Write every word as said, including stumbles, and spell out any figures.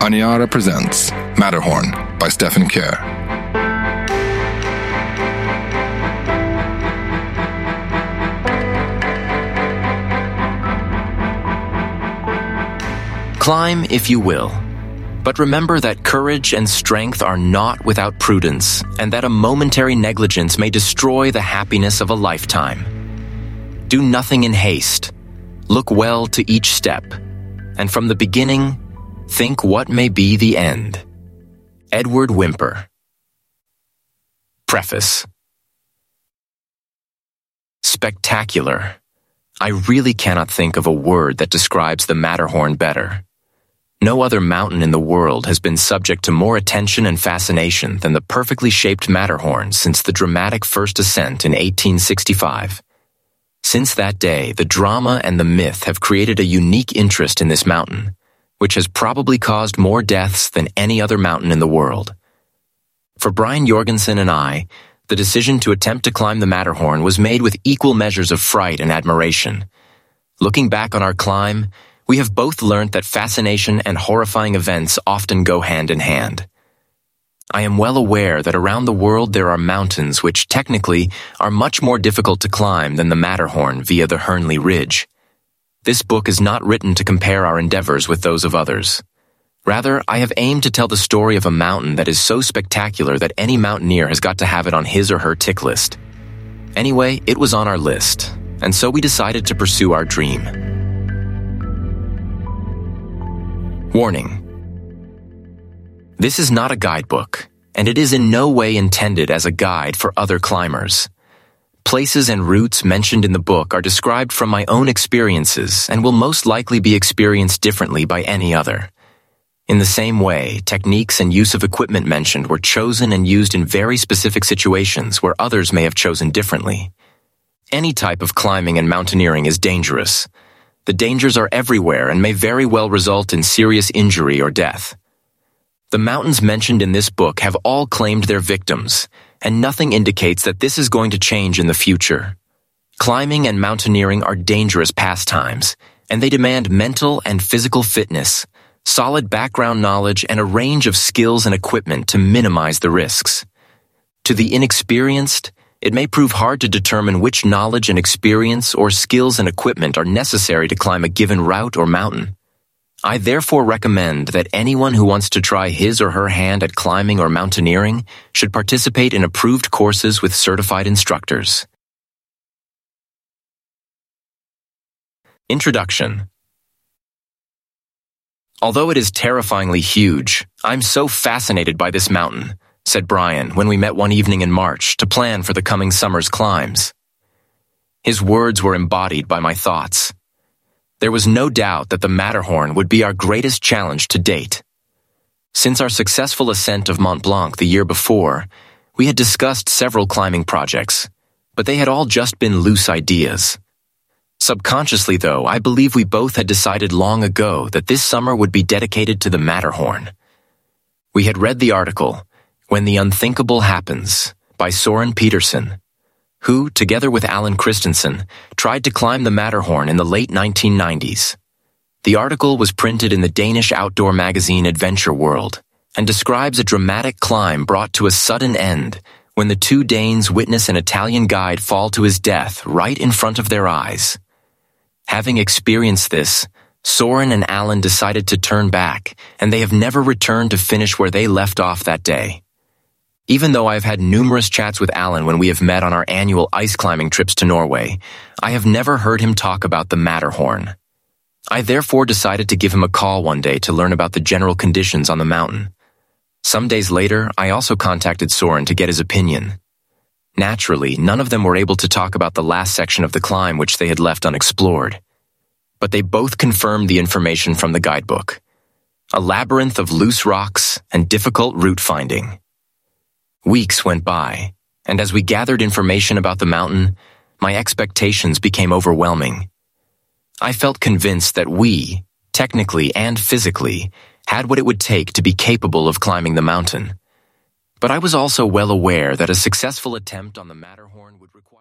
Aniara presents Matterhorn by Stephen Kerr. Climb if you will, but remember that courage and strength are not without prudence, and that a momentary negligence may destroy the happiness of a lifetime. Do nothing in haste. Look well to each step, and from the beginning, think what may be the end. Edward Whymper. Preface. Spectacular. I really cannot think of a word that describes the Matterhorn better. No other mountain in the world has been subject to more attention and fascination than the perfectly shaped Matterhorn since the dramatic first ascent in eighteen sixty-five. Since that day, the drama and the myth have created a unique interest in this mountain, which has probably caused more deaths than any other mountain in the world. For Brian Jorgensen and I, the decision to attempt to climb the Matterhorn was made with equal measures of fright and admiration. Looking back on our climb, we have both learned that fascination and horrifying events often go hand in hand. I am well aware that around the world there are mountains which technically are much more difficult to climb than the Matterhorn via the Hernley Ridge. This book is not written to compare our endeavors with those of others. Rather, I have aimed to tell the story of a mountain that is so spectacular that any mountaineer has got to have it on his or her tick list. Anyway, it was on our list, and so we decided to pursue our dream. Warning. This is not a guidebook, and it is in no way intended as a guide for other climbers. Places and routes mentioned in the book are described from my own experiences and will most likely be experienced differently by any other. In the same way, techniques and use of equipment mentioned were chosen and used in very specific situations where others may have chosen differently. Any type of climbing and mountaineering is dangerous. The dangers are everywhere and may very well result in serious injury or death. The mountains mentioned in this book have all claimed their victims, and nothing indicates that this is going to change in the future. Climbing and mountaineering are dangerous pastimes, and they demand mental and physical fitness, solid background knowledge, and a range of skills and equipment to minimize the risks. To the inexperienced, it may prove hard to determine which knowledge and experience or skills and equipment are necessary to climb a given route or mountain. I therefore recommend that anyone who wants to try his or her hand at climbing or mountaineering should participate in approved courses with certified instructors. Introduction. Although it is terrifyingly huge, I'm so fascinated by this mountain, said Brian when we met one evening in March to plan for the coming summer's climbs. His words were embodied by my thoughts. There was no doubt that the Matterhorn would be our greatest challenge to date. Since our successful ascent of Mont Blanc the year before, we had discussed several climbing projects, but they had all just been loose ideas. Subconsciously, though, I believe we both had decided long ago that this summer would be dedicated to the Matterhorn. We had read the article, When the Unthinkable Happens, by Soren Petersen, who, together with Alan Christensen, tried to climb the Matterhorn in the late nineteen nineties. The article was printed in the Danish outdoor magazine Adventure World and describes a dramatic climb brought to a sudden end when the two Danes witness an Italian guide fall to his death right in front of their eyes. Having experienced this, Soren and Alan decided to turn back, and they have never returned to finish where they left off that day. Even though I have had numerous chats with Alan when we have met on our annual ice climbing trips to Norway, I have never heard him talk about the Matterhorn. I therefore decided to give him a call one day to learn about the general conditions on the mountain. Some days later, I also contacted Soren to get his opinion. Naturally, none of them were able to talk about the last section of the climb which they had left unexplored. But they both confirmed the information from the guidebook. A labyrinth of loose rocks and difficult route finding. Weeks went by, and as we gathered information about the mountain, my expectations became overwhelming. I felt convinced that we, technically and physically, had what it would take to be capable of climbing the mountain. But I was also well aware that a successful attempt on the Matterhorn would require